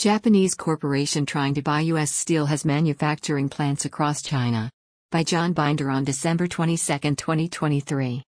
Japanese corporation trying to buy U.S. steel has manufacturing plants across China. By John Binder on December 22, 2023.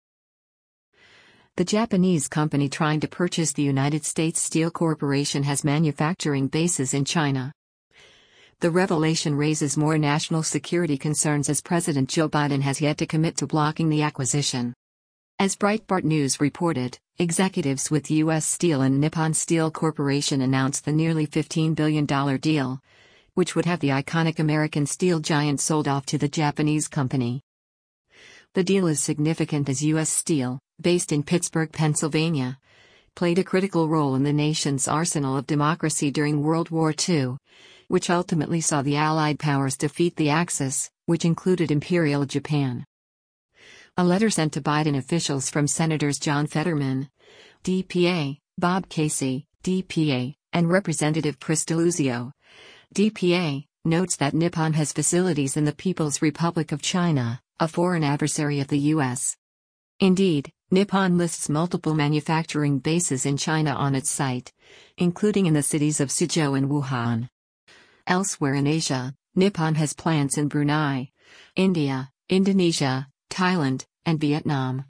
The Japanese company trying to purchase the United States Steel Corporation has manufacturing bases in China. The revelation raises more national security concerns as President Joe Biden has yet to commit to blocking the acquisition. As Breitbart News reported, executives with U.S. Steel and Nippon Steel Corporation announced the nearly $15 billion deal, which would have the iconic American steel giant sold off to the Japanese company. The deal is significant as U.S. Steel, based in Pittsburgh, Pennsylvania, played a critical role in the nation's arsenal of democracy during World War II, which ultimately saw the Allied powers defeat the Axis, which included Imperial Japan. A letter sent to Biden officials from Senators John Fetterman, DPA, Bob Casey, DPA, and Representative Chris Deluzio, DPA, notes that Nippon has facilities in the People's Republic of China, a foreign adversary of the U.S. Indeed, Nippon lists multiple manufacturing bases in China on its site, including in the cities of Suzhou and Wuhan. Elsewhere in Asia, Nippon has plants in Brunei, India, Indonesia, Thailand, and Vietnam.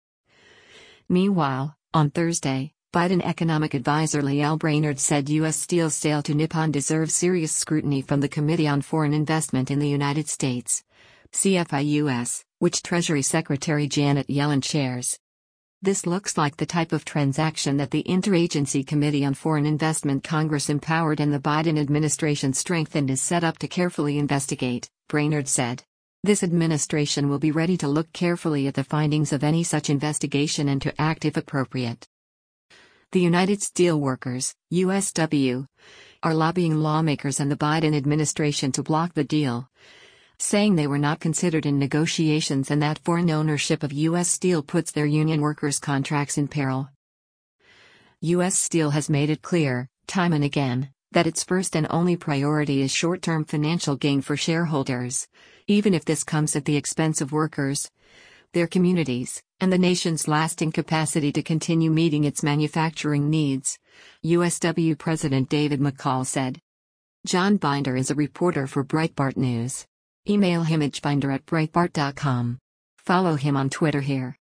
Meanwhile, on Thursday, Biden economic advisor Lael Brainard said U.S. Steel's sale to Nippon deserves serious scrutiny from the Committee on Foreign Investment in the United States, CFIUS, which Treasury Secretary Janet Yellen chairs. This looks like the type of transaction that the Interagency Committee on Foreign Investment Congress empowered and the Biden administration strengthened is set up to carefully investigate, Brainard said. This administration will be ready to look carefully at the findings of any such investigation and to act if appropriate. The United Steelworkers, USW, are lobbying lawmakers and the Biden administration to block the deal, saying they were not considered in negotiations and that foreign ownership of U.S. Steel puts their union workers' contracts in peril. U.S. Steel has made it clear, time and again, that its first and only priority is short-term financial gain for shareholders, even if this comes at the expense of workers, their communities, and the nation's lasting capacity to continue meeting its manufacturing needs, USW President David McCall said. John Binder is a reporter for Breitbart News. Email him at binder@breitbart.com. Follow him on Twitter here.